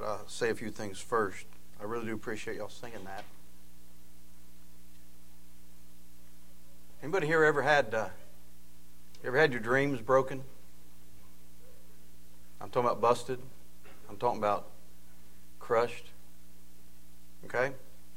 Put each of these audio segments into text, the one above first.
say a few things first. I really do appreciate y'all singing that. Anybody here ever had your dreams broken? I'm talking about busted. I'm talking about crushed. Okay?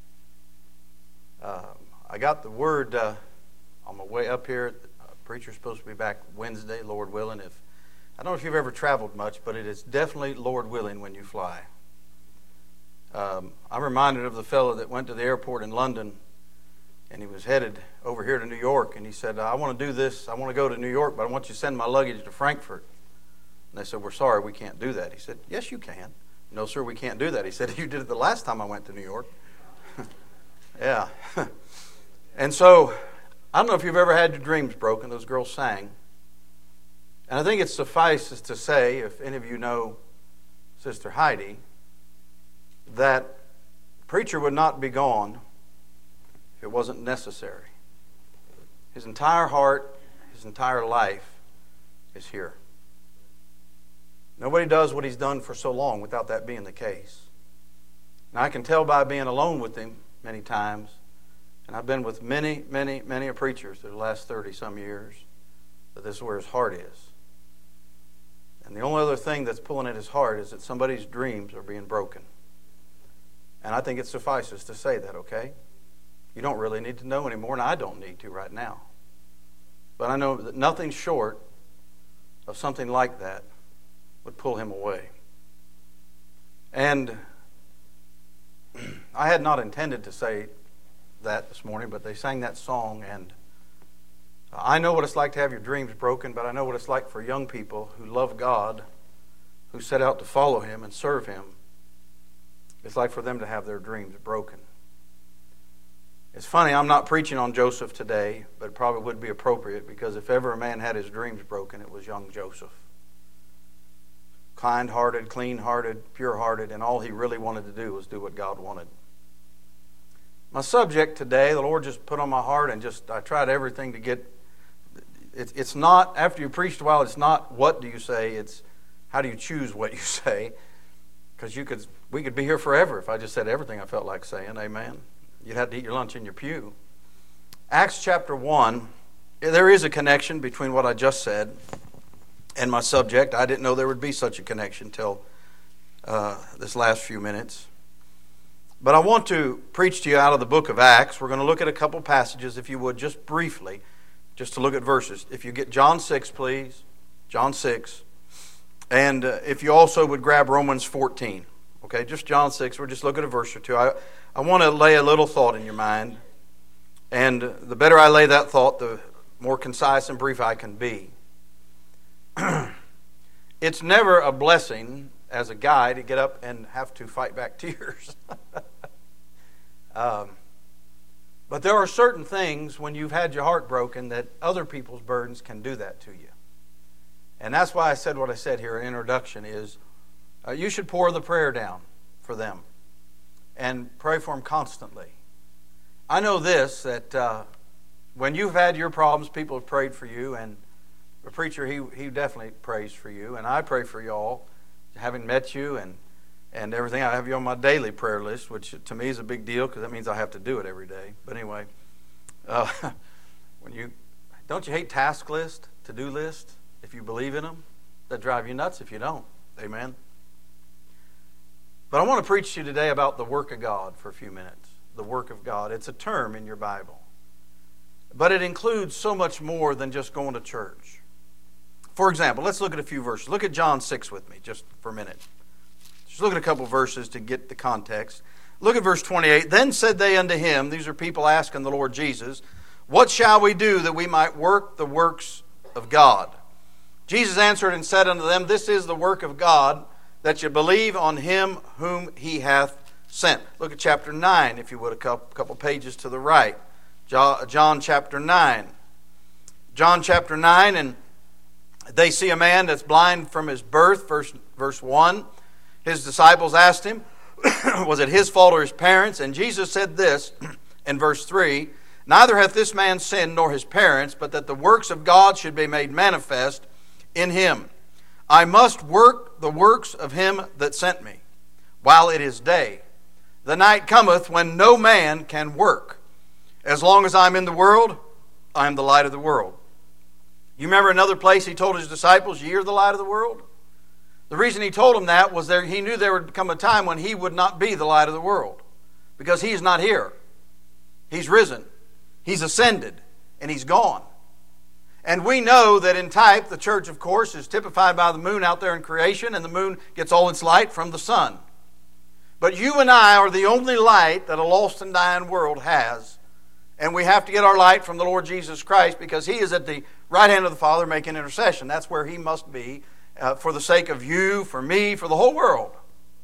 I got the word on my way up here. The preacher's supposed to be back Wednesday, Lord willing. I don't know if you've ever traveled much, but it is definitely Lord willing when you fly. I'm reminded of the fellow that went to the airport in London, and he was headed over here to New York, and he said, I want to do this. I want to go to New York, but I want you to send my luggage to Frankfurt. And they said, we're sorry, we can't do that. He said, yes, you can. No, sir, we can't do that. He said, you did it the last time I went to New York. Yeah. And so, I don't know if you've ever had your dreams broken. Those girls sang. And I think it suffices to say, if any of you know Sister Heidi, that the preacher would not be gone if it wasn't necessary. His entire heart, his entire life is here. Nobody does what he's done for so long without that being the case. And I can tell by being alone with him many times, and I've been with many, many, many preachers through the last 30-some years, that this is where his heart is. And the only other thing that's pulling at his heart is that somebody's dreams are being broken. And I think it suffices to say that, okay? You don't really need to know anymore, and I don't need to right now. But I know that nothing short of something like that would pull him away. And I had not intended to say that this morning, but they sang that song, and I know what it's like to have your dreams broken, but I know what it's like for young people who love God, who set out to follow Him and serve Him. It's like for them to have their dreams broken. It's funny, I'm not preaching on Joseph today, but it probably would be appropriate, because if ever a man had his dreams broken, it was young Joseph. Kind-hearted, clean-hearted, pure-hearted, and all he really wanted to do was do what God wanted. My subject today, the Lord just put on my heart, and I tried everything to get. It's not, after you preached a while, it's not what do you say, it's how do you choose what you say. Because we could be here forever if I just said everything I felt like saying, amen. You'd have to eat your lunch in your pew. Acts chapter 1, there is a connection between what I just said and my subject. I didn't know there would be such a connection till this last few minutes. But I want to preach to you out of the book of Acts. We're going to look at a couple passages, if you would, just briefly, just to look at verses. If you get John 6, please. John 6. And if you also would grab Romans 14. Okay, just John 6. We'll just look at a verse or two. I want to lay a little thought in your mind. And the better I lay that thought, the more concise and brief I can be. It's never a blessing as a guy to get up and have to fight back tears. But there are certain things when you've had your heart broken that other people's burdens can do that to you. And that's why I said what I said here in introduction is you should pour the prayer down for them and pray for them constantly. I know this, that when you've had your problems, people have prayed for you, and the preacher, he definitely prays for you, and I pray for you all, having met you and everything. I have you on my daily prayer list, which to me is a big deal because that means I have to do it every day. But anyway, don't you hate task list, to-do list? If you believe in them, that drive you nuts if you don't. Amen. But I want to preach to you today about the work of God for a few minutes. The work of God. It's a term in your Bible. But it includes so much more than just going to church. For example, let's look at a few verses. Look at John 6 with me just for a minute. Just look at a couple verses to get the context. Look at verse 28. Then said they unto him, these are people asking the Lord Jesus, what shall we do that we might work the works of God? Jesus answered and said unto them, this is the work of God, that you believe on Him whom He hath sent. Look at chapter 9, if you would, a couple pages to the right. John chapter 9. John chapter 9, and they see a man that's blind from his birth, verse 1. His disciples asked him, was it his fault or his parents? And Jesus said this in verse 3, neither hath this man sinned nor his parents, but that the works of God should be made manifest in him. I must work the works of Him that sent me, while it is day. The night cometh when no man can work. As long as I'm in the world, I am the light of the world. You remember another place he told his disciples, ye are the light of the world? The reason he told them that was he knew there would come a time when he would not be the light of the world. Because he is not here. He's risen. He's ascended. And he's gone. And we know that in type, the church, of course, is typified by the moon out there in creation, and the moon gets all its light from the sun. But you and I are the only light that a lost and dying world has. And we have to get our light from the Lord Jesus Christ, because He is at the right hand of the Father making intercession. That's where He must be for the sake of you, for me, for the whole world.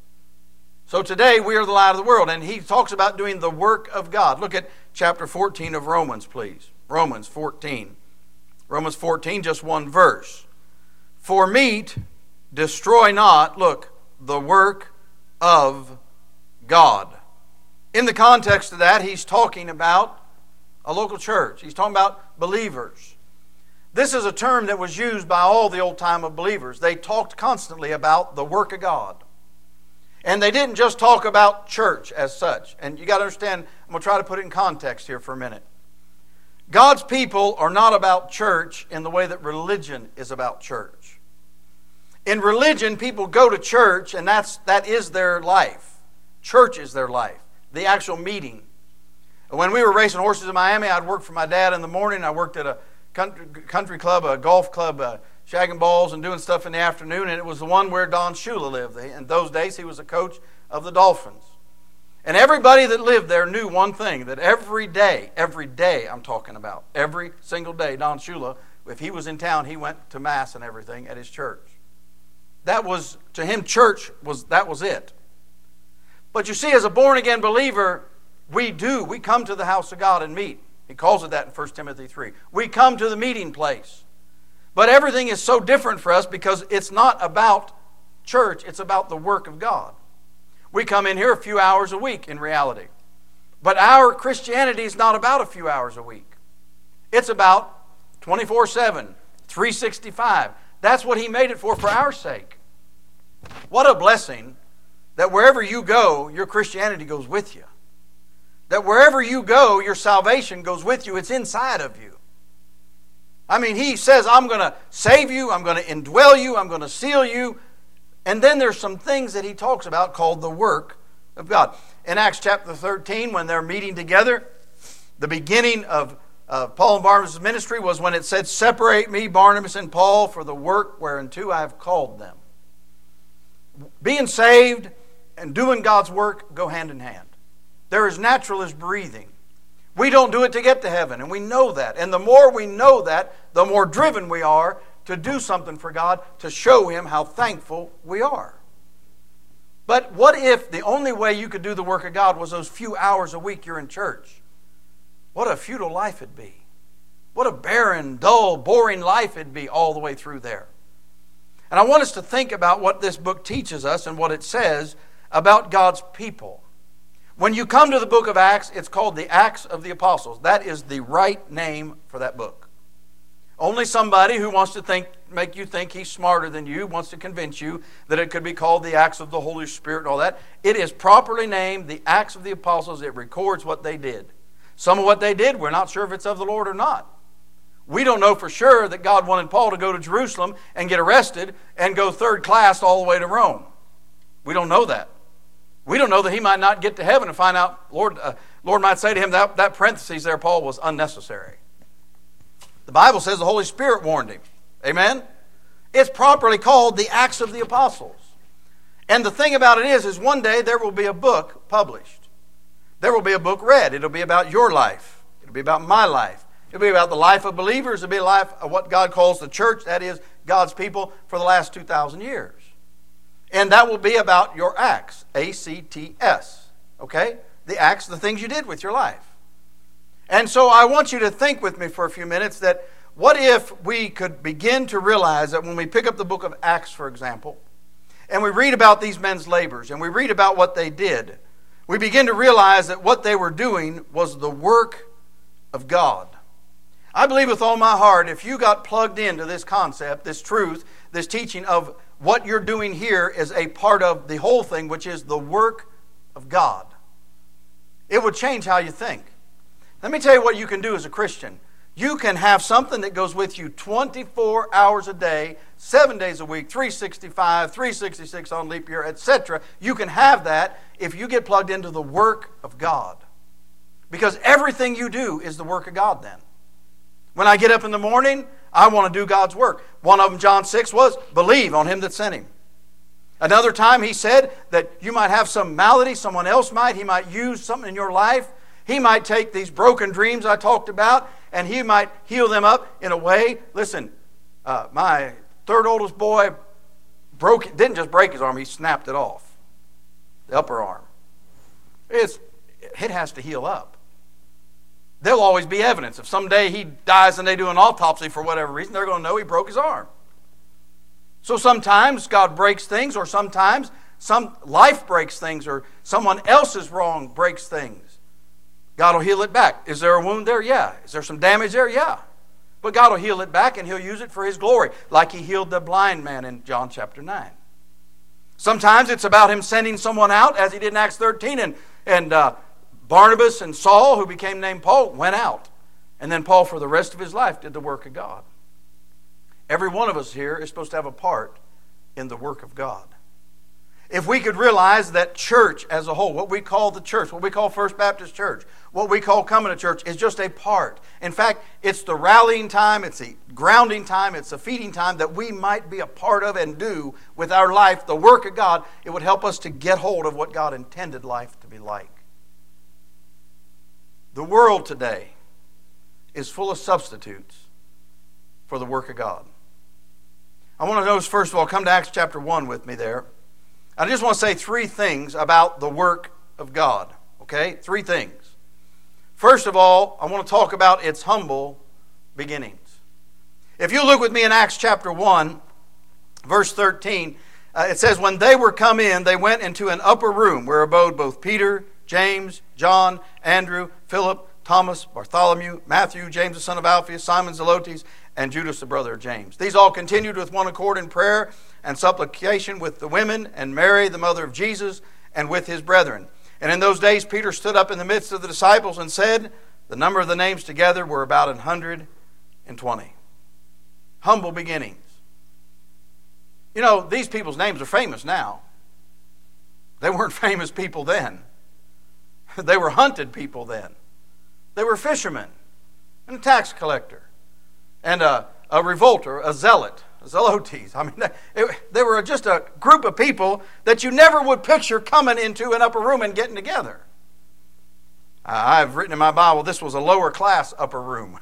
So today we are the light of the world, and he talks about doing the work of God. Look at chapter 14 of Romans, please. Romans 14. Romans 14, just one verse. For meat destroy not, look, the work of God. In the context of that, he's talking about a local church. He's talking about believers. This is a term that was used by all the old time of believers. They talked constantly about the work of God. And they didn't just talk about church as such. And you got to understand, I'm going to try to put it in context here for a minute. God's people are not about church in the way that religion is about church. In religion, people go to church, and that is their life. Church is their life. The actual meeting. When we were racing horses in Miami, I'd work for my dad in the morning. I worked at a country club, a golf club, shagging balls and doing stuff in the afternoon, and it was the one where Don Shula lived. In those days, he was a coach of the Dolphins. And everybody that lived there knew one thing, that every day I'm talking about, every single day, Don Shula, if he was in town, he went to Mass and everything at his church. That was, to him, church that was it. But you see, as a born-again believer, we come to the house of God and meet. He calls it that in 1 Timothy 3. We come to the meeting place. But everything is so different for us because it's not about church, it's about the work of God. We come in here a few hours a week in reality. But our Christianity is not about a few hours a week. It's about 24/7, 365. That's what He made it for our sake. What a blessing that wherever you go, your Christianity goes with you. That wherever you go, your salvation goes with you. It's inside of you. I mean, He says, I'm going to save you, I'm going to indwell you, I'm going to seal you. And then there's some things that He talks about called the work of God. In Acts chapter 13, when they're meeting together, the beginning of Paul and Barnabas' ministry was when it said, separate me, Barnabas and Paul, for the work whereunto I have called them. Being saved and doing God's work go hand in hand. They're as natural as breathing. We don't do it to get to heaven, and we know that. And the more we know that, the more driven we are to do something for God, to show Him how thankful we are. But what if the only way you could do the work of God was those few hours a week you're in church? What a futile life it'd be. What a barren, dull, boring life it'd be all the way through there. And I want us to think about what this book teaches us and what it says about God's people. When you come to the book of Acts, it's called the Acts of the Apostles. That is the right name for that book. Only somebody who wants to make you think he's smarter than you, wants to convince you that it could be called the Acts of the Holy Spirit and all that. It is properly named the Acts of the Apostles. It records what they did. Some of what they did, we're not sure if it's of the Lord or not. We don't know for sure that God wanted Paul to go to Jerusalem and get arrested and go third class all the way to Rome. We don't know that. We don't know that he might not get to heaven and find out, Lord might say to him, that parentheses there, Paul, was unnecessary. The Bible says the Holy Spirit warned him. Amen? It's properly called the Acts of the Apostles. And the thing about it is one day there will be a book published. There will be a book read. It'll be about your life. It'll be about my life. It'll be about the life of believers. It'll be a life of what God calls the church. That is God's people for the last 2,000 years. And that will be about your acts. A-C-T-S. Okay? The acts, the things you did with your life. And so I want you to think with me for a few minutes that what if we could begin to realize that when we pick up the book of Acts, for example, and we read about these men's labors, and we read about what they did, we begin to realize that what they were doing was the work of God. I believe with all my heart, if you got plugged into this concept, this truth, this teaching of what you're doing here is a part of the whole thing, which is the work of God. It would change how you think. Let me tell you what you can do as a Christian. You can have something that goes with you 24 hours a day, 7 days a week, 365, 366 on leap year, etc. You can have that if you get plugged into the work of God. Because everything you do is the work of God then. When I get up in the morning, I want to do God's work. One of them, John 6, was believe on Him that sent Him. Another time he said that you might have some malady, someone else might. He might use something in your life. He might take these broken dreams I talked about and He might heal them up in a way. Listen, my third oldest boy didn't just break his arm, he snapped it off. The upper arm. It has to heal up. There'll always be evidence. If someday he dies and they do an autopsy for whatever reason, they're going to know he broke his arm. So sometimes God breaks things, or sometimes some life breaks things, or someone else's wrong breaks things. God will heal it back. Is there a wound there? Yeah. Is there some damage there? Yeah. But God will heal it back and He'll use it for His glory, like He healed the blind man in John chapter 9. Sometimes it's about Him sending someone out, as He did in Acts 13, and Barnabas and Saul, who became named Paul, went out. And then Paul, for the rest of his life, did the work of God. Every one of us here is supposed to have a part in the work of God. If we could realize that church as a whole, what we call the church, what we call First Baptist Church, what we call coming to church is just a part. In fact, it's the rallying time, it's the grounding time, it's the feeding time that we might be a part of and do with our life, the work of God. It would help us to get hold of what God intended life to be like. The world today is full of substitutes for the work of God. I want to notice, first of all, come to Acts chapter 1 with me there. I just want to say three things about the work of God. Okay? Three things. First of all, I want to talk about its humble beginnings. If you look with me in Acts chapter 1, verse 13, it says, when they were come in, they went into an upper room where abode both Peter, James, John, Andrew, Philip, Thomas, Bartholomew, Matthew, James the son of Alphaeus, Simon Zelotes, and Judas the brother of James. These all continued with one accord in prayer and supplication with the women, and Mary, the mother of Jesus, and with his brethren. And in those days Peter stood up in the midst of the disciples and said, the number of the names together were about 120. Humble beginnings. You know, these people's names are famous now. They weren't famous people then. They were hunted people then. They were fishermen and a tax collector and a revolter, a zealot, a zelotes. I mean, they were just a group of people that you never would picture coming into an upper room and getting together. I've written in my Bible, this was a lower class upper room.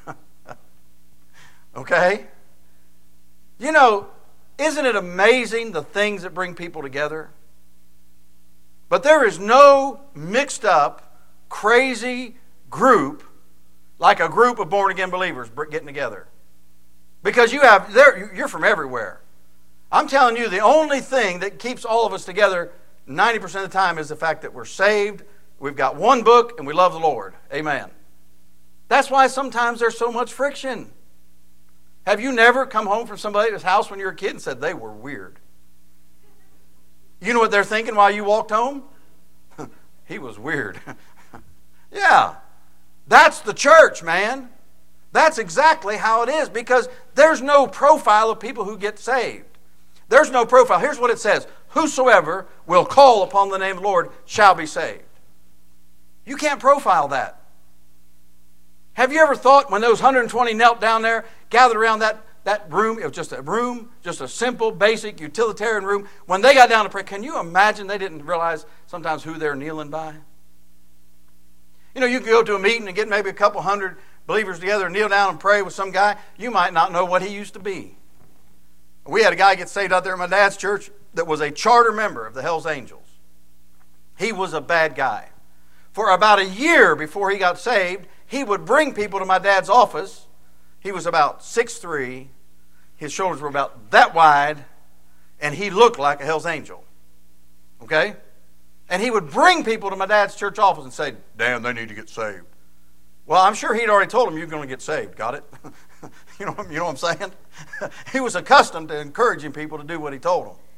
Okay? You know, isn't it amazing the things that bring people together? But there is no mixed up, crazy group like a group of born-again believers getting together. Because you're from everywhere. I'm telling you, the only thing that keeps all of us together 90% of the time is the fact that we're saved, we've got one book, and we love the Lord. Amen. That's why sometimes there's so much friction. Have you never come home from somebody's house when you were a kid and said they were weird? You know what they're thinking while you walked home? He was weird. Yeah. That's the church, man. That's exactly how it is, because there's no profile of people who get saved. There's no profile. Here's what it says. Whosoever will call upon the name of the Lord shall be saved. You can't profile that. Have you ever thought when those 120 knelt down there, gathered around that room, it was just a room, just a simple, basic, utilitarian room. When they got down to pray, can you imagine they didn't realize sometimes who they're kneeling by? You know, you can go to a meeting and get maybe a couple hundred believers together and kneel down and pray with some guy. You might not know what he used to be. We had a guy get saved out there in my dad's church that was a charter member of the Hells Angels. He was a bad guy. For about a year before he got saved, he would bring people to my dad's office. He was about 6'3". His shoulders were about that wide, and he looked like a Hells Angel. Okay? And he would bring people to my dad's church office and say, "Dan, they need to get saved." Well, I'm sure he'd already told them you're going to get saved. Got it? You know what I'm saying? He was accustomed to encouraging people to do what he told them.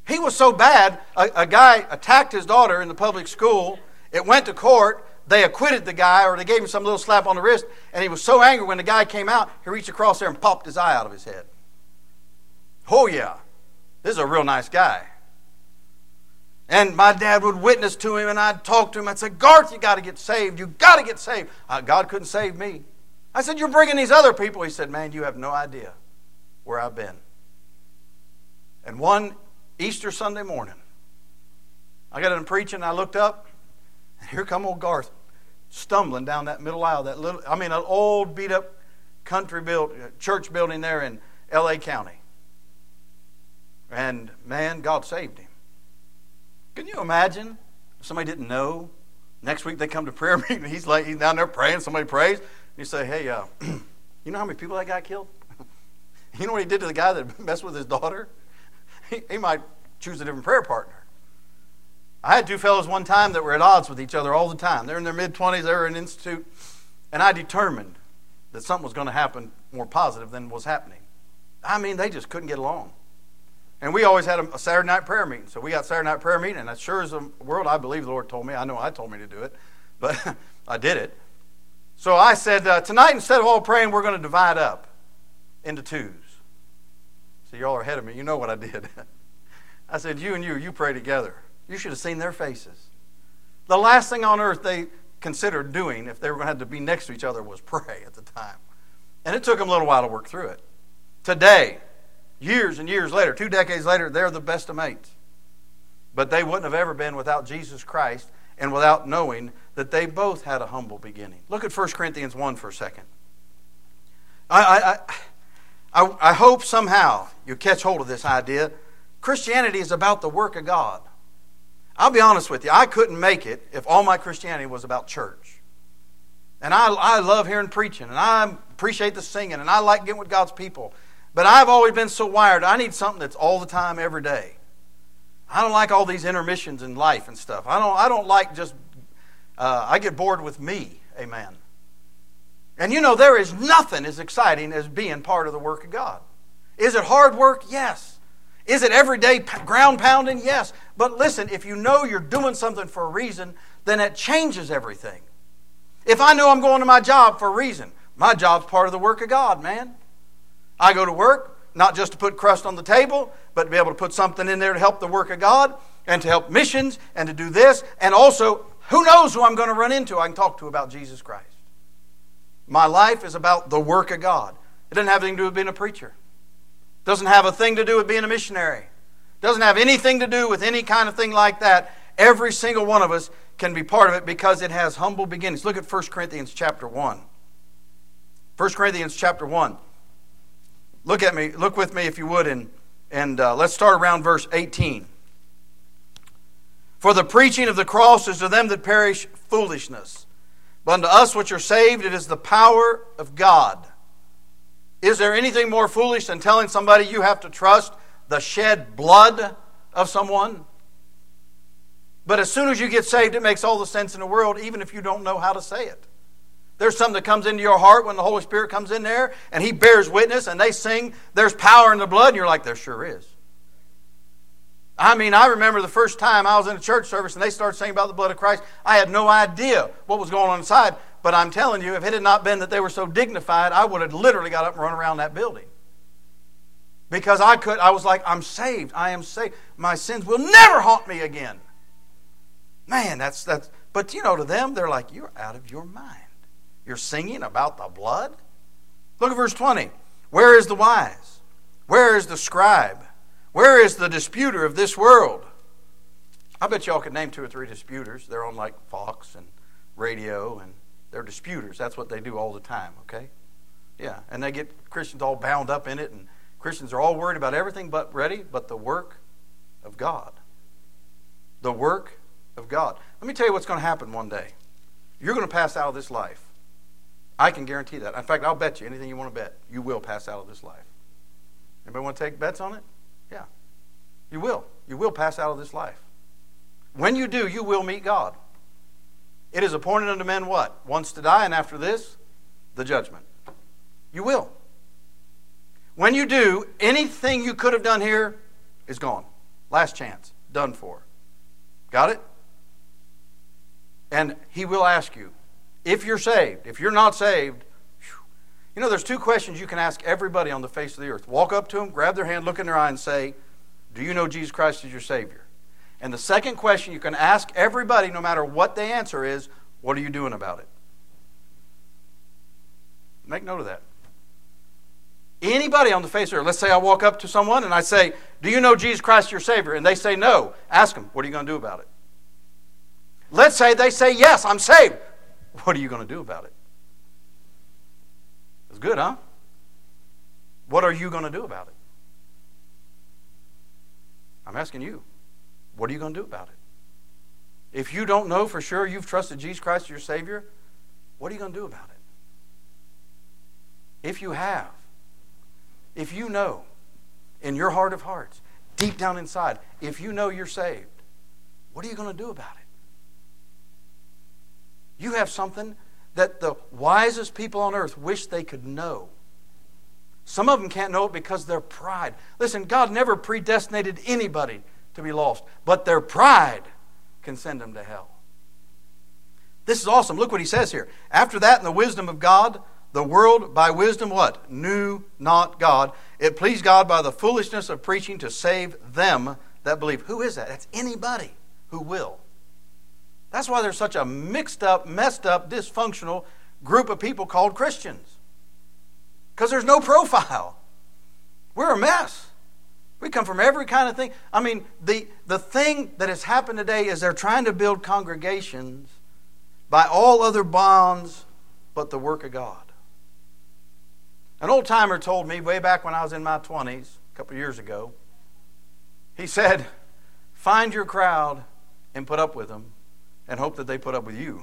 He was so bad, a guy attacked his daughter in the public school. It went to court. They acquitted the guy, or they gave him some little slap on the wrist, and he was so angry when the guy came out, he reached across there and popped his eye out of his head. Oh yeah, this is a real nice guy. And my dad would witness to him, and I'd talk to him. I'd say, Garth, you got to get saved. You got to get saved. God couldn't save me. I said, you're bringing these other people. He said, man, you have no idea where I've been. And one Easter Sunday morning, I got done preaching, and I looked up, and here come old Garth stumbling down that middle aisle, an old beat-up church building there in L.A. County. And, man, God saved him. Can you imagine if somebody didn't know? Next week they come to prayer meeting. He's down there praying. Somebody prays. And you say, hey, you know how many people that guy killed? You know what he did to the guy that messed with his daughter? He might choose a different prayer partner. I had two fellows one time that were at odds with each other all the time. They're in their mid-20s. They were in an institute. And I determined that something was going to happen more positive than was happening. I mean, they just couldn't get along. And we always had a Saturday night prayer meeting. So we got Saturday night prayer meeting, and as sure as the world, I believe the Lord told me. I know I told me to do it, but I did it. So I said, tonight, instead of all praying, we're going to divide up into twos. So y'all are ahead of me. You know what I did. I said, you and you pray together. You should have seen their faces. The last thing on earth they considered doing if they were going to have to be next to each other was pray at the time. And it took them a little while to work through it. Today, years and years later, 2 decades later, they're the best of mates. But they wouldn't have ever been without Jesus Christ and without knowing that they both had a humble beginning. Look at 1 Corinthians 1 for a second. I hope somehow you catch hold of this idea. Christianity is about the work of God. I'll be honest with you, I couldn't make it if all my Christianity was about church. And I love hearing preaching, and I appreciate the singing, and I like getting with God's people. But I've always been so wired, I need something that's all the time, every day. I don't like all these intermissions in life and stuff. I don't like just, I get bored with me, amen. And you know, there is nothing as exciting as being part of the work of God. Is it hard work? Yes. Is it everyday ground pounding? Yes. But listen, if you know you're doing something for a reason, then it changes everything. If I know I'm going to my job for a reason, my job's part of the work of God, man. I go to work, not just to put crust on the table, but to be able to put something in there to help the work of God, and to help missions, and to do this. And also, who knows who I'm going to run into I can talk to about Jesus Christ. My life is about the work of God. It doesn't have anything to do with being a preacher. It doesn't have a thing to do with being a missionary. It doesn't have anything to do with any kind of thing like that. Every single one of us can be part of it because it has humble beginnings. Look at 1 Corinthians chapter 1. 1 Corinthians chapter 1. Look with me if you would, and let's start around verse 18. For the preaching of the cross is to them that perish foolishness, but unto us which are saved it is the power of God. Is there anything more foolish than telling somebody you have to trust the shed blood of someone? But as soon as you get saved, it makes all the sense in the world, even if you don't know how to say it. There's something that comes into your heart when the Holy Spirit comes in there and He bears witness and they sing, there's power in the blood, and you're like, there sure is. I mean, I remember the first time I was in a church service and they started singing about the blood of Christ. I had no idea what was going on inside, but I'm telling you, if it had not been that they were so dignified, I would have literally got up and run around that building. Because I was like, I'm saved. I am saved. My sins will never haunt me again. Man, that's. But you know, to them, they're like, you're out of your mind. You're singing about the blood? Look at verse 20. Where is the wise? Where is the scribe? Where is the disputer of this world? I bet y'all could name 2 or 3 disputers. They're on like Fox and radio, and they're disputers. That's what they do all the time, okay? Yeah, and they get Christians all bound up in it, and Christians are all worried about everything but the work of God. The work of God. Let me tell you what's going to happen one day. You're going to pass out of this life. I can guarantee that. In fact, I'll bet you anything you want to bet, you will pass out of this life. Anybody want to take bets on it? Yeah. You will. You will pass out of this life. When you do, you will meet God. It is appointed unto men what? Once to die, and after this, the judgment. You will. When you do, anything you could have done here is gone. Last chance. Done for. Got it? And He will ask you, if you're saved. If you're not saved, you know, there's two questions you can ask everybody on the face of the earth. Walk up to them, grab their hand, look in their eye and say, do you know Jesus Christ as your Savior? And the second question you can ask everybody, no matter what they answer, is, what are you doing about it? Make note of that. Anybody on the face of the earth, let's say I walk up to someone and I say, do you know Jesus Christ your Savior? And they say no. Ask them, what are you going to do about it? Let's say they say, yes, I'm saved. What are you going to do about it? It's good, huh? What are you going to do about it? I'm asking you. What are you going to do about it? If you don't know for sure you've trusted Jesus Christ as your Savior, what are you going to do about it? If you have, if you know in your heart of hearts, deep down inside, if you know you're saved, what are you going to do about it? You have something that the wisest people on earth wish they could know. Some of them can't know it because of their pride. Listen, God never predestinated anybody to be lost, but their pride can send them to hell. This is awesome. Look what He says here. After that, in the wisdom of God, the world by wisdom what? Knew not God. It pleased God by the foolishness of preaching to save them that believe. Who is that? That's anybody who will. That's why there's such a mixed up, messed up, dysfunctional group of people called Christians. Because there's no profile. We're a mess. We come from every kind of thing. I mean, the thing that has happened today is they're trying to build congregations by all other bonds but the work of God. An old timer told me way back when I was in my 20s, a couple of years ago, he said, find your crowd and put up with them and hope that they put up with you.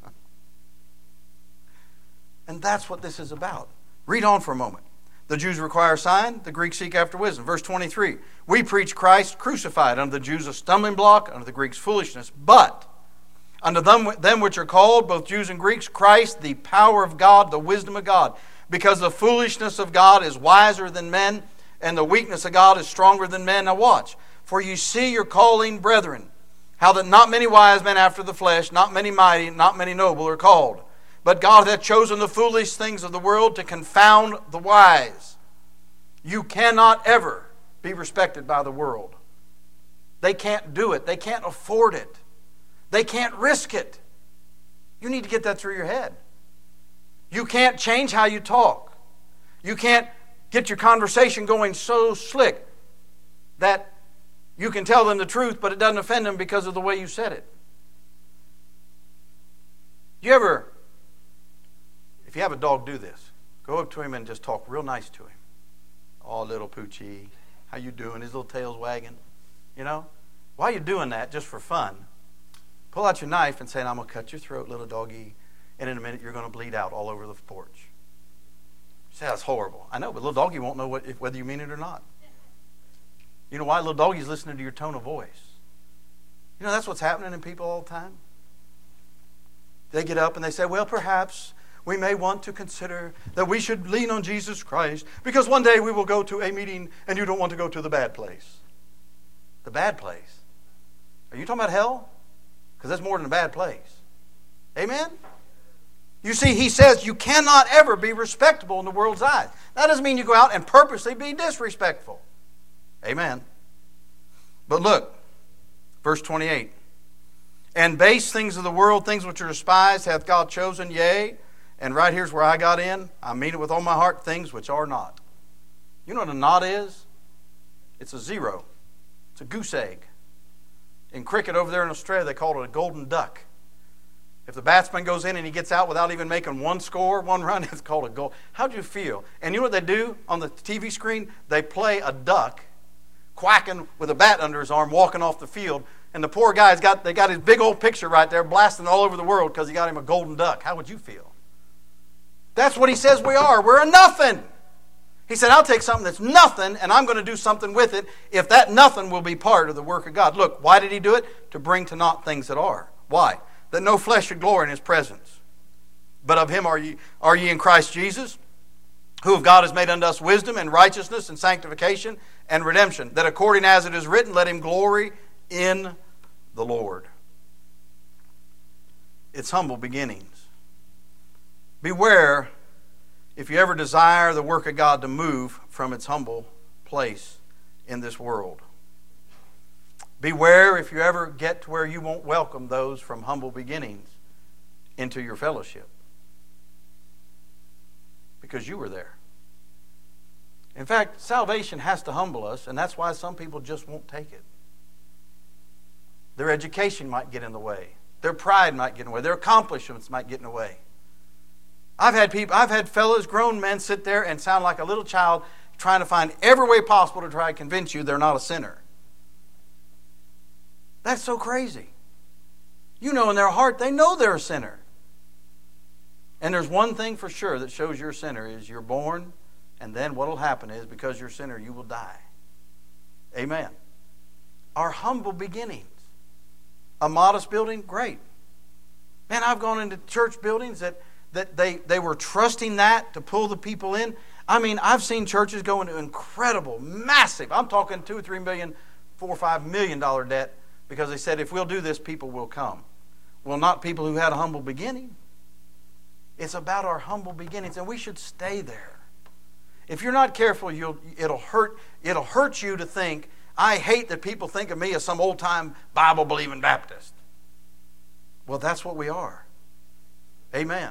And that's what this is about. Read on for a moment. The Jews require a sign, the Greeks seek after wisdom. Verse 23, we preach Christ crucified, unto the Jews a stumbling block, unto the Greeks foolishness. But unto them which are called, both Jews and Greeks, Christ, the power of God, the wisdom of God. Because the foolishness of God is wiser than men, and the weakness of God is stronger than men. Now watch. For you see your calling, brethren, how that not many wise men after the flesh, not many mighty, not many noble are called. But God hath chosen the foolish things of the world to confound the wise. You cannot ever be respected by the world. They can't do it. They can't afford it. They can't risk it. You need to get that through your head. You can't change how you talk. You can't get your conversation going so slick that you can tell them the truth, but it doesn't offend them because of the way you said it. If you have a dog, do this. Go up to him and just talk real nice to him. Oh, little Poochie, how you doing? His little tail's wagging. You know? While you're doing that, just for fun, pull out your knife and say, I'm going to cut your throat, little doggy, and in a minute you're going to bleed out all over the porch. You say, that's horrible. I know, but little doggy won't know whether you mean it or not. You know why? Little doggy's listening to your tone of voice. You know, that's what's happening in people all the time. They get up and they say, well, perhaps we may want to consider that we should lean on Jesus Christ because one day we will go to a meeting and you don't want to go to the bad place. The bad place? Are you talking about hell? Because that's more than a bad place. Amen? You see, he says you cannot ever be respectable in the world's eyes. That doesn't mean you go out and purposely be disrespectful. Amen. But look, verse 28. And base things of the world, things which are despised, hath God chosen, yea. And right here's where I got in. I mean it with all my heart, things which are not. You know what a not is? It's a zero. It's a goose egg. In cricket over there in Australia, they call it a golden duck. If the batsman goes in and he gets out without even making one run, it's called a goal. How'd you feel? And you know what they do on the TV screen? They play a duck quacking with a bat under his arm, walking off the field. And the poor guy's got his big old picture right there blasting all over the world because he got him a golden duck. How would you feel? That's what he says we are. We're a nothing. He said, I'll take something that's nothing and I'm going to do something with it if that nothing will be part of the work of God. Look, why did he do it? To bring to naught things that are. Why? That no flesh should glory in his presence. But of him are ye in Christ Jesus, who of God has made unto us wisdom and righteousness and sanctification and redemption, that according as it is written, let him glory in the Lord. It's humble beginnings. Beware if you ever desire the work of God to move from its humble place in this world. Beware if you ever get to where you won't welcome those from humble beginnings into your fellowship. Because you were there. In fact, salvation has to humble us, and that's why some people just won't take it. Their education might get in the way. Their pride might get in the way. Their accomplishments might get in the way. I've had fellows, grown men, sit there and sound like a little child trying to find every way possible to try to convince you they're not a sinner. That's so crazy. You know in their heart they know they're a sinner. And there's one thing for sure that shows you're a sinner is you're born, and then what will happen is because you're a sinner you will die. Amen. Our humble beginnings. A modest building, great. Man, I've gone into church buildings that they were trusting that to pull the people in. I mean, I've seen churches go into incredible, massive, I'm talking $2 or $3 million, $4 or $5 million debt because they said if we'll do this, people will come. Well, not people who had a humble beginning. It's about our humble beginnings, and we should stay there. If you're not careful, it'll hurt you to think, I hate that people think of me as some old-time Bible-believing Baptist. Well, that's what we are. Amen.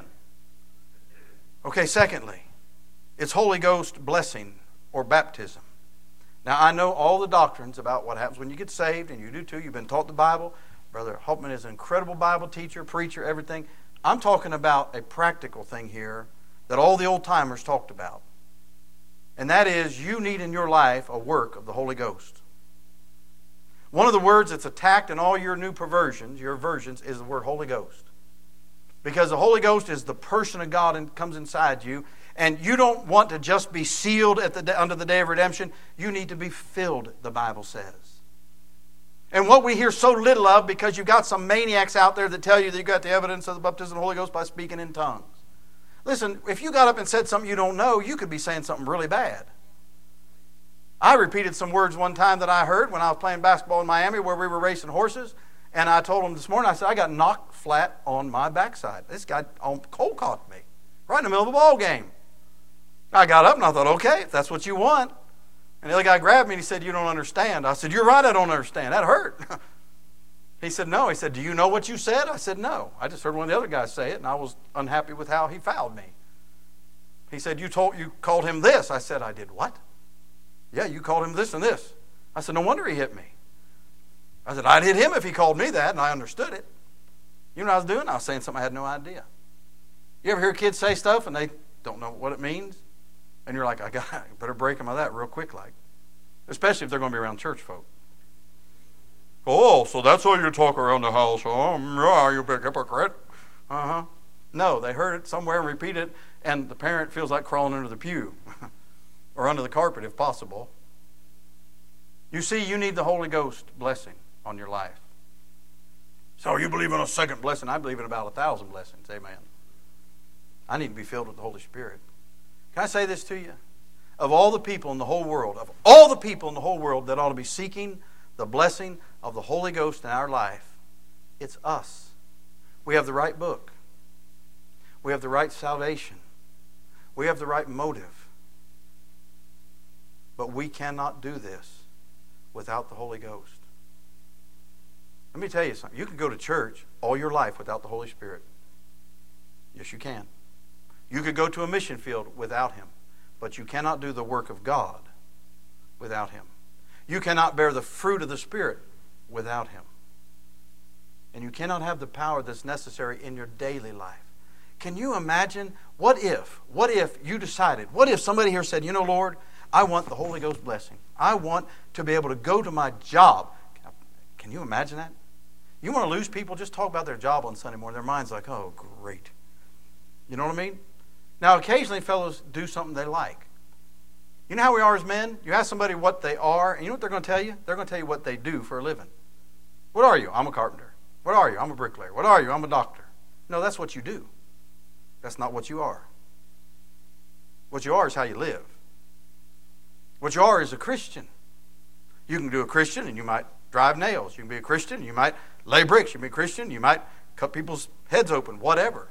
Okay, secondly, it's Holy Ghost blessing or baptism. Now, I know all the doctrines about what happens when you get saved, and you do too. You've been taught the Bible. Brother Holtman is an incredible Bible teacher, preacher, everything. I'm talking about a practical thing here that all the old-timers talked about. And that is, you need in your life a work of the Holy Ghost. One of the words that's attacked in all your new perversions, your versions, is the word Holy Ghost. Because the Holy Ghost is the person of God and comes inside you. And you don't want to just be sealed under the day of redemption. You need to be filled, the Bible says. And what we hear so little of, because you've got some maniacs out there that tell you that you got the evidence of the baptism of the Holy Ghost by speaking in tongues. Listen, if you got up and said something you don't know, you could be saying something really bad. I repeated some words one time that I heard when I was playing basketball in Miami where we were racing horses. And I told him this morning, I said, I got knocked flat on my backside. This guy cold caught me right in the middle of a ball game. I got up and I thought, okay, if that's what you want. And the other guy grabbed me and he said, you don't understand. I said, you're right, I don't understand. That hurt. He said, no. He said, do you know what you said? I said, no. I just heard one of the other guys say it, and I was unhappy with how he fouled me. He said, you called him this. I said, I did what? Yeah, you called him this and this. I said, no wonder he hit me. I said, I'd hit him if he called me that, and I understood it. You know what I was doing? I was saying something I had no idea. You ever hear kids say stuff, and they don't know what it means? And you're like, I better break them of that real quick, like. Especially if they're going to be around church folk. Oh, so that's how you talk around the house. Oh, yeah, you big hypocrite. Uh-huh. No, they heard it somewhere and repeated it, and the parent feels like crawling under the pew. Or under the carpet, if possible. You see, you need the Holy Ghost blessing on your life. So you believe in a second blessing? I believe in about 1,000 blessings. Amen. I need to be filled with the Holy Spirit. Can I say this to you? Of all the people in the whole world, that ought to be seeking the blessing of the Holy Ghost in our life, it's us. We have the right book. We have the right salvation. We have the right motive. But we cannot do this without the Holy Ghost. Let me tell you something. You can go to church all your life without the Holy Spirit. Yes, you can. You could go to a mission field without Him. But you cannot do the work of God without Him. You cannot bear the fruit of the Spirit without Him. And you cannot have the power that's necessary in your daily life. Can you imagine, what if you decided, what if somebody here said, you know, Lord, I want the Holy Ghost blessing. I want to be able to go to my job. Can you imagine that? You want to lose people, just talk about their job on Sunday morning. Their mind's like, oh, great. You know what I mean? Now, occasionally fellows do something they like. You know how we are as men? You ask somebody what they are, and you know what they're going to tell you? They're going to tell you what they do for a living. What are you? I'm a carpenter. What are you? I'm a bricklayer. What are you? I'm a doctor. No, that's what you do. That's not what you are. What you are is how you live. What you are is a Christian. You can do a Christian and you might drive nails. You can be a Christian, you might lay bricks. You can be a Christian, you might cut people's heads open, whatever.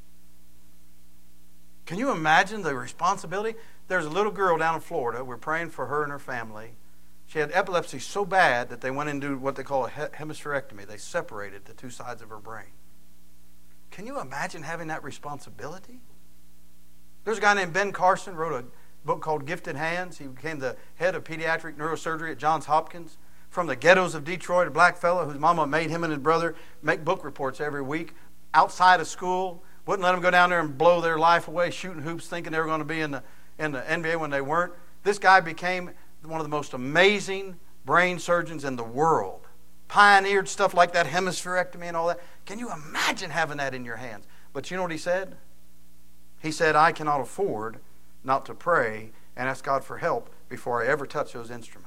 Can you imagine the responsibility? There's a little girl down in Florida. We're praying for her and her family. She had epilepsy so bad that they went and did what they call a hemispherectomy. They separated the two sides of her brain. Can you imagine having that responsibility? There's a guy named Ben Carson, wrote a book called Gifted Hands. He became the head of pediatric neurosurgery at Johns Hopkins. From the ghettos of Detroit, a black fellow whose mama made him and his brother make book reports every week outside of school. Wouldn't let them go down there and blow their life away shooting hoops thinking they were going to be in the NBA when they weren't. This guy became one of the most amazing brain surgeons in the world. Pioneered stuff like that, hemispherectomy and all that. Can you imagine having that in your hands? But you know what he said? He said, I cannot afford not to pray and ask God for help before I ever touch those instruments.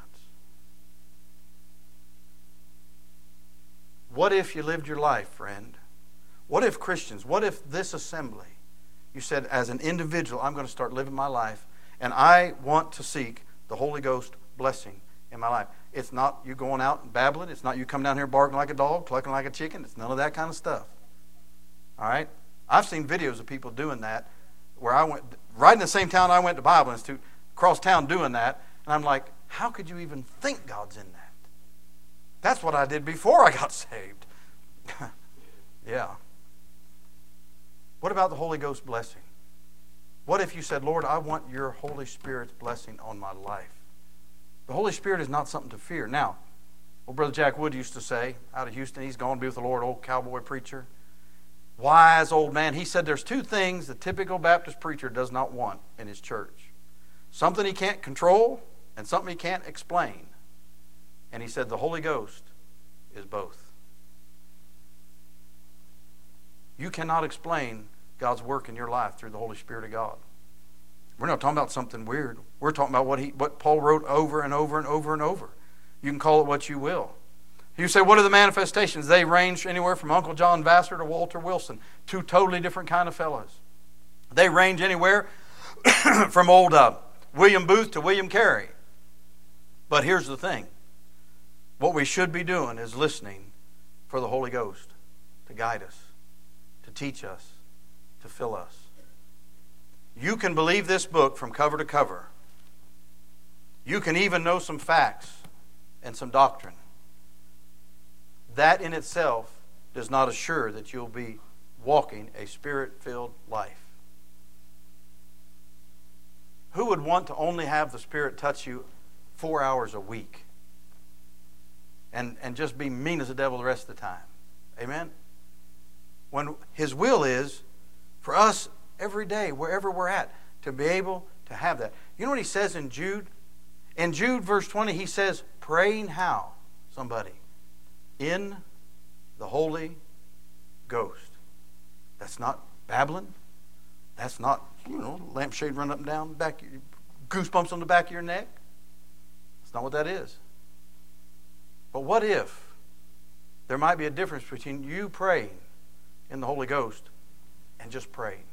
What if you lived your life, friend? What if Christians, what if this assembly, you said, as an individual, I'm going to start living my life, and I want to seek the Holy Ghost blessing in my life. It's not you going out and babbling. It's not you coming down here barking like a dog, clucking like a chicken. It's none of that kind of stuff. All right? I've seen videos of people doing that where I went, right in the same town I went to Bible Institute, across town doing that, and I'm like, how could you even think God's in that? That's what I did before I got saved. Yeah. What about the Holy Ghost blessing? What if you said, Lord, I want your Holy Spirit's blessing on my life? The Holy Spirit is not something to fear. Now, old Brother Jack Wood used to say, out of Houston, he's gone to be with the Lord, old cowboy preacher, wise old man. He said there's two things the typical Baptist preacher does not want in his church. Something he can't control and something he can't explain. And he said the Holy Ghost is both. You cannot explain God's work in your life through the Holy Spirit of God. We're not talking about something weird. We're talking about what Paul wrote over and over and over and over. You can call it what you will. You say, what are the manifestations? They range anywhere from Uncle John Vassar to Walter Wilson. Two totally different kind of fellows. They range anywhere from old William Booth to William Carey. But here's the thing. What we should be doing is listening for the Holy Ghost to guide us, to teach us, to fill us. You can believe this book from cover to cover. You can even know some facts and some doctrine. That in itself does not assure that you'll be walking a Spirit-filled life. Who would want to only have the Spirit touch you 4 hours a week and just be mean as the devil the rest of the time? Amen? When His will is for us every day, wherever we're at, to be able to have that. You know what He says in Jude? In Jude verse 20, He says, praying how? Somebody. In the Holy Ghost. That's not babbling. That's not, lampshade running up and down, back, goosebumps on the back of your neck. That's not what that is. But what if there might be a difference between you praying in the Holy Ghost and just praying?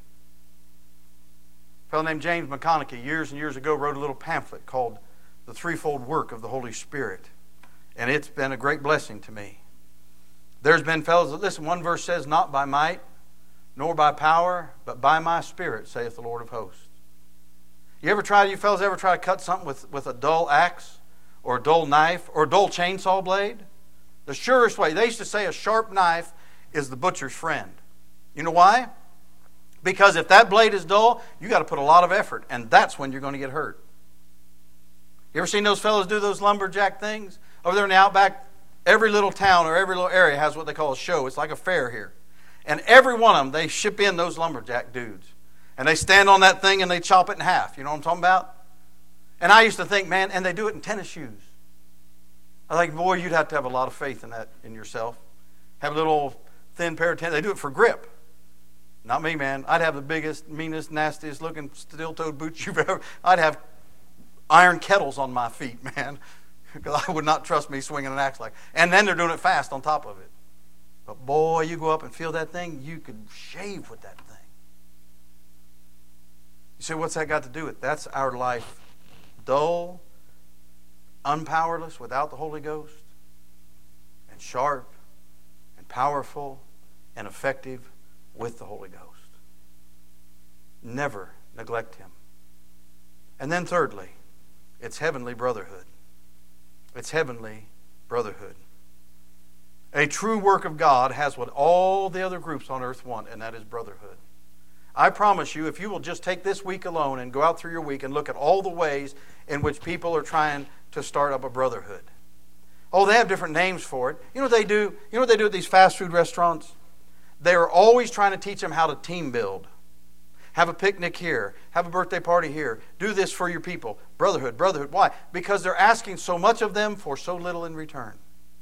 A fellow named James McConaughey years and years ago wrote a little pamphlet called The Threefold Work of the Holy Spirit. And it's been a great blessing to me. There's been fellows that listen, one verse says, not by might, nor by power, but by my Spirit, saith the Lord of hosts. You fellows ever try to cut something with a dull axe, or a dull knife, or a dull chainsaw blade? The surest way, they used to say a sharp knife is the butcher's friend. You know why? Because if that blade is dull, you got to put a lot of effort, and that's when you're going to get hurt. You ever seen those fellows do those lumberjack things? Over there in the outback, every little town or every little area has what they call a show. It's like a fair here. And every one of them, they ship in those lumberjack dudes. And they stand on that thing and they chop it in half. You know what I'm talking about? And I used to think, man, and they do it in tennis shoes. I think, boy, you'd have to have a lot of faith in that in yourself. Have a little thin pair of tennis. They do it for grip. Not me, man. I'd have the biggest, meanest, nastiest looking steel-toed boots you've ever. I'd have iron kettles on my feet, man. Because I would not trust me swinging an axe like. And then they're doing it fast on top of it. But boy, you go up and feel that thing, you could shave with that thing. You say, what's that got to do with it? That's our life. Dull, unpowerless without the Holy Ghost, and sharp and powerful and effective with the Holy Ghost. Never neglect Him. And then thirdly, it's heavenly brotherhood. It's heavenly brotherhood. A true work of God has what all the other groups on earth want, and that is brotherhood. I promise you, if you will just take this week alone and go out through your week and look at all the ways in which people are trying to start up a brotherhood. Oh, they have different names for it. You know what they do? You know what they do at these fast food restaurants? They are always trying to teach them how to team build. Have a picnic here. Have a birthday party here. Do this for your people. Brotherhood, brotherhood. Why? Because they're asking so much of them for so little in return.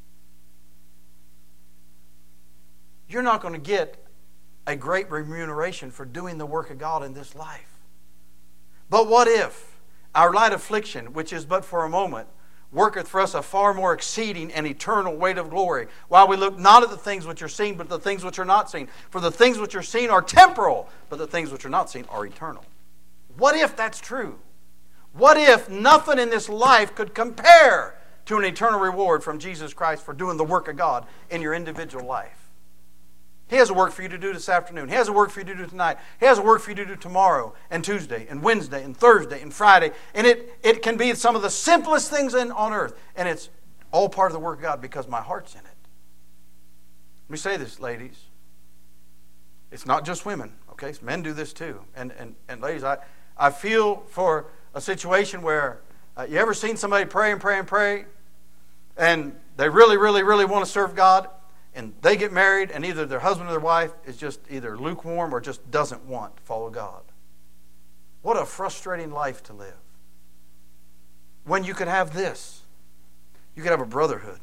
You're not going to get a great remuneration for doing the work of God in this life. But what if our light affliction, which is but for a moment, worketh for us a far more exceeding and eternal weight of glory, while we look not at the things which are seen, but the things which are not seen. For the things which are seen are temporal, but the things which are not seen are eternal. What if that's true? What if nothing in this life could compare to an eternal reward from Jesus Christ for doing the work of God in your individual life? He has a work for you to do this afternoon. He has a work for you to do tonight. He has a work for you to do tomorrow and Tuesday and Wednesday and Thursday and Friday. And it can be some of the simplest things on earth. And it's all part of the work of God because my heart's in it. Let me say this, ladies. It's not just women, okay? Men do this too. And ladies, I feel for a situation where you ever seen somebody pray and pray and pray and they really, really, really want to serve God? And they get married, and either their husband or their wife is just either lukewarm or just doesn't want to follow God. What a frustrating life to live. When you could have this. You could have a brotherhood.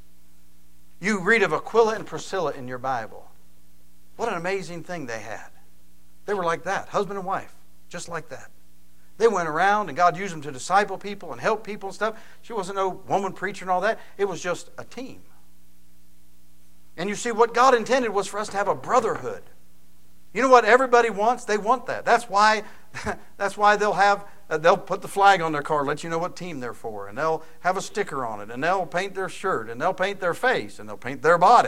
You read of Aquila and Priscilla in your Bible. What an amazing thing they had. They were like that, husband and wife, just like that. They went around, and God used them to disciple people and help people and stuff. She wasn't no woman preacher and all that. It was just a team. And you see, what God intended was for us to have a brotherhood. You know what everybody wants? They want that. That's why they'll put the flag on their car, let you know what team they're for, and they'll have a sticker on it, and they'll paint their shirt, and they'll paint their face, and they'll paint their body.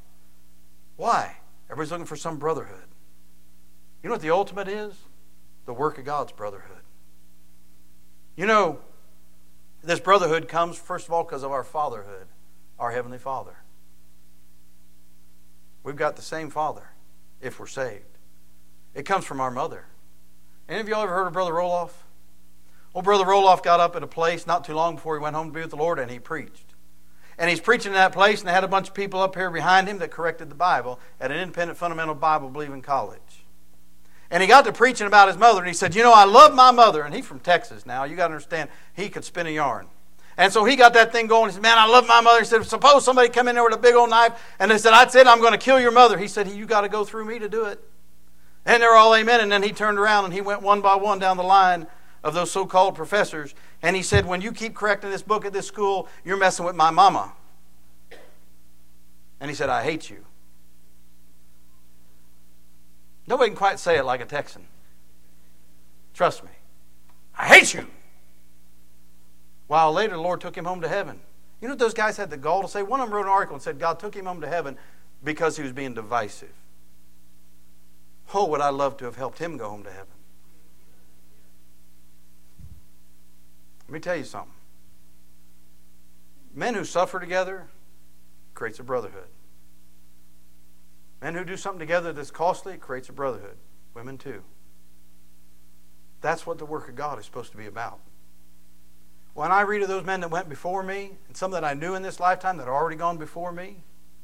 Why? Everybody's looking for some brotherhood. You know what the ultimate is? The work of God's brotherhood. You know, this brotherhood comes, first of all, because of our fatherhood, our Heavenly Father. We've got the same Father if we're saved. It comes from our mother. Any of y'all ever heard of Brother Roloff? Well, Brother Roloff got up at a place not too long before he went home to be with the Lord, and he preached. And he's preaching in that place, and they had a bunch of people up here behind him that corrected the Bible at an independent fundamental Bible-believing college. And he got to preaching about his mother, and he said, you know, I love my mother. And he's from Texas now. You got to understand, he could spin a yarn. And so he got that thing going. He said, man, I love my mother. He said, suppose somebody come in there with a big old knife and they said, I said, I'm going to kill your mother. He said, you got to go through me to do it. And they're all amen. And then he turned around and he went one by one down the line of those so-called professors. And he said, when you keep correcting this book at this school, you're messing with my mama. And he said, I hate you. Nobody can quite say it like a Texan. Trust me. I hate you. A while later, the Lord took him home to heaven. You know what those guys had the gall to say? One of them wrote an article and said God took him home to heaven because he was being divisive. Oh, would I love to have helped him go home to heaven. Let me tell you something. Men who suffer together creates a brotherhood. Men who do something together that's costly creates a brotherhood. Women too. That's what the work of God is supposed to be about. When I read of those men that went before me, and some that I knew in this lifetime that are already gone before me,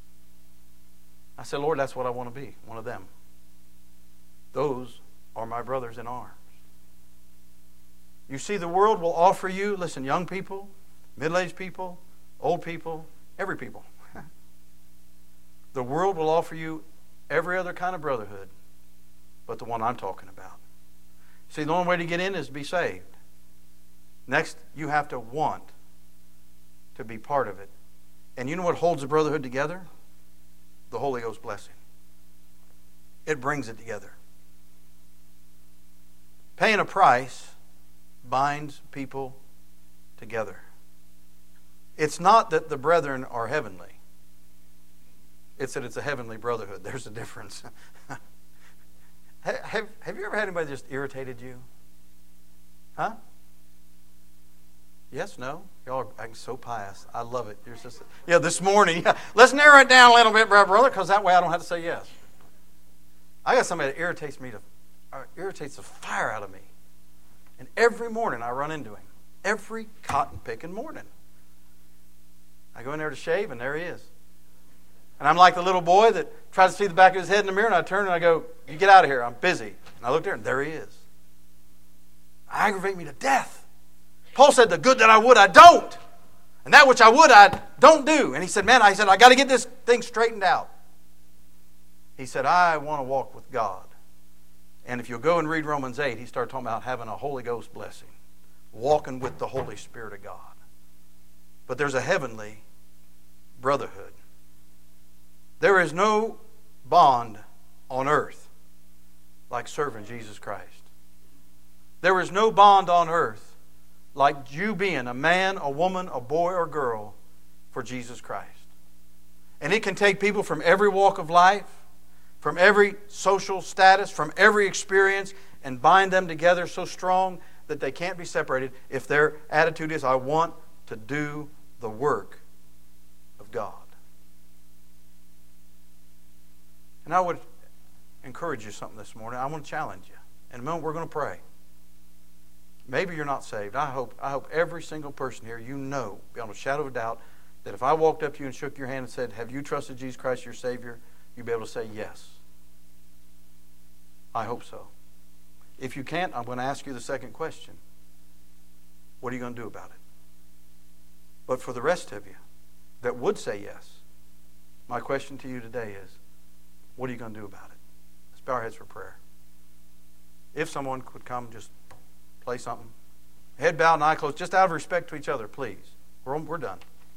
I said, Lord, that's what I want to be, one of them. Those are my brothers in arms. You see, the world will offer you, listen, young people, middle-aged people, old people, every people. The world will offer you every other kind of brotherhood but the one I'm talking about. See, the only way to get in is to be saved. Next, you have to want to be part of it. And you know what holds the brotherhood together? The Holy Ghost blessing. It brings it together. Paying a price binds people together. It's not that the brethren are heavenly. It's that it's a heavenly brotherhood. There's a difference. Have you ever had anybody just irritated you? Huh? Yes, no? Y'all are acting so pious. I love it. You're just, this morning. Yeah, let's narrow it down a little bit, brother, because that way I don't have to say yes. I got somebody that irritates the fire out of me. And every morning I run into him. Every cotton picking morning. I go in there to shave, and there he is. And I'm like the little boy that tries to see the back of his head in the mirror, and I turn and I go, "You get out of here, I'm busy." And I look there, and there he is. Aggravate me to death. Paul said, "The good that I would, I don't. And that which I would, I don't do." And he said, I got to get this thing straightened out. He said, "I want to walk with God." And if you'll go and read Romans 8, he started talking about having a Holy Ghost blessing. Walking with the Holy Spirit of God. But there's a heavenly brotherhood. There is no bond on earth like serving Jesus Christ. There is no bond on earth like you being a man, a woman, a boy, or girl for Jesus Christ. And it can take people from every walk of life, from every social status, from every experience, and bind them together so strong that they can't be separated if their attitude is, "I want to do the work of God." And I would encourage you something this morning. I want to challenge you. In a moment we're going to pray. Maybe you're not saved. I hope every single person here, beyond a shadow of a doubt, that if I walked up to you and shook your hand and said, "Have you trusted Jesus Christ your Savior?" you'd be able to say yes. I hope so. If you can't, I'm going to ask you the second question. What are you going to do about it? But for the rest of you that would say yes, my question to you today is, what are you going to do about it? Let's bow our heads for prayer. If someone could come, just play something. Head bowed and eye closed, just out of respect to each other, please. We're done.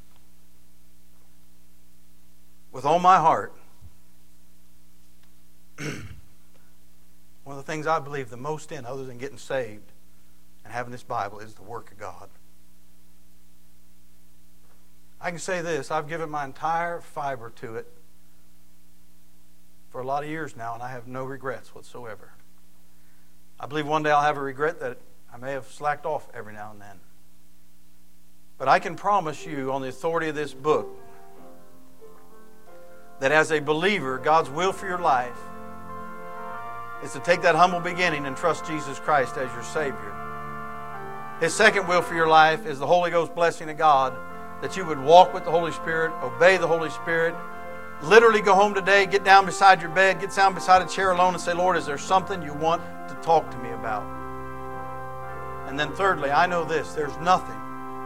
With all my heart, one of the things I believe the most in, other than getting saved and having this Bible, is the work of God. I can say this, I've given my entire fiber to it for a lot of years now, and I have no regrets whatsoever. I believe one day I'll have a regret that I may have slacked off every now and then. But I can promise you, on the authority of this book, that as a believer, God's will for your life is to take that humble beginning and trust Jesus Christ as your Savior. His second will for your life is the Holy Ghost blessing of God, that you would walk with the Holy Spirit, obey the Holy Spirit, literally go home today, get down beside your bed, get down beside a chair alone and say, "Lord, is there something you want to talk to me about?" And then thirdly, I know this, there's nothing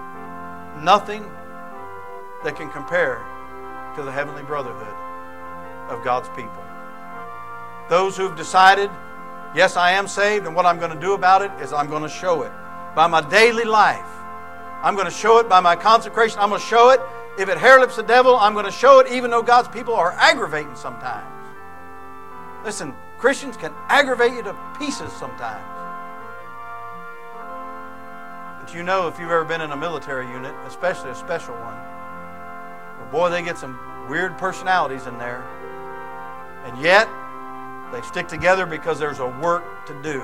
that can compare to the heavenly brotherhood of God's people. Those who've decided, yes, I am saved, and what I'm going to do about it is I'm going to show it by my daily life. I'm going to show it by my consecration. I'm going to show it. If it hairlips the devil, I'm going to show it, even though God's people are aggravating sometimes. Listen, Christians can aggravate you to pieces sometimes. But you know, if you've ever been in a military unit, especially a special one, well, boy, they get some weird personalities in there. And yet, they stick together because there's a work to do.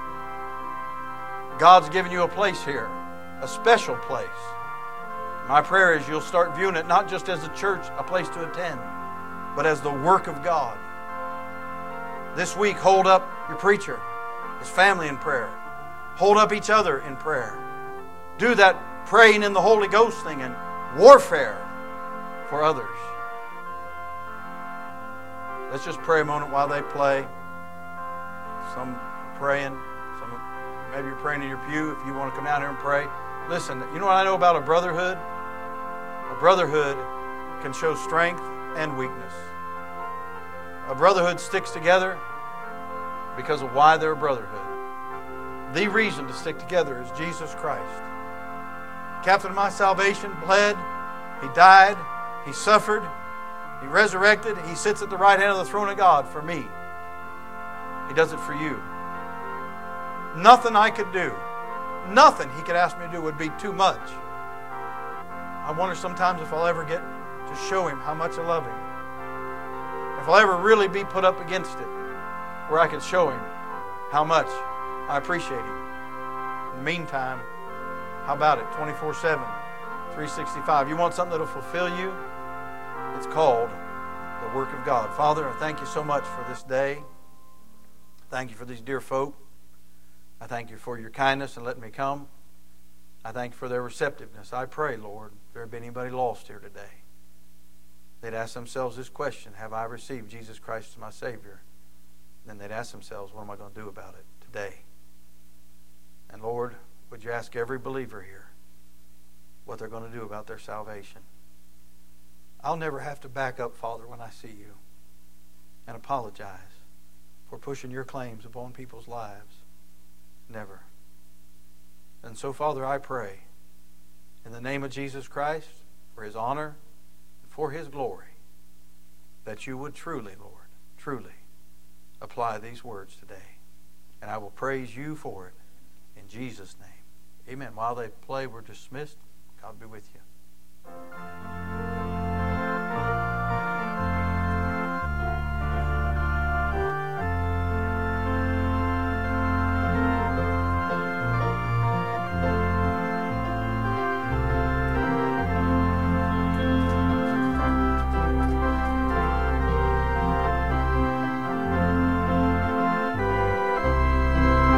God's given you a place here, a special place. My prayer is you'll start viewing it not just as a church, a place to attend, but as the work of God. This week, hold up your preacher, his family in prayer. Hold up each other in prayer. Do that praying in the Holy Ghost thing and warfare for others. Let's just pray a moment while they play. Some are praying. Some maybe you're praying in your pew if you want to come out here and pray. Listen, you know what I know about a brotherhood? A brotherhood can show strength and weakness. A brotherhood sticks together because of why they're a brotherhood. The reason to stick together is Jesus Christ. Captain of my salvation, bled, He died, He suffered, He resurrected, He sits at the right hand of the throne of God for me. He does it for you. Nothing I could do, nothing He could ask me to do would be too much. I wonder sometimes if I'll ever get to show Him how much I love Him. If I'll ever really be put up against it, where I can show Him how much I appreciate Him. In the meantime, how about it? 24/7, 365. You want something that'll fulfill you? It's called the work of God. Father, I thank You so much for this day. Thank You for these dear folk. I thank You for Your kindness and letting me come. I thank You for their receptiveness. I pray, Lord, if there be anybody lost here today, they'd ask themselves this question: have I received Jesus Christ as my Savior? Then they'd ask themselves, what am I going to do about it today? And Lord, would You ask every believer here what they're going to do about their salvation? I'll never have to back up, Father, when I see You and apologize for pushing Your claims upon people's lives. Never. And so, Father, I pray in the name of Jesus Christ, for His honor and for His glory, that You would truly, Lord, truly apply these words today. And I will praise You for it in Jesus' name. Amen. While they play, we're dismissed. God be with you.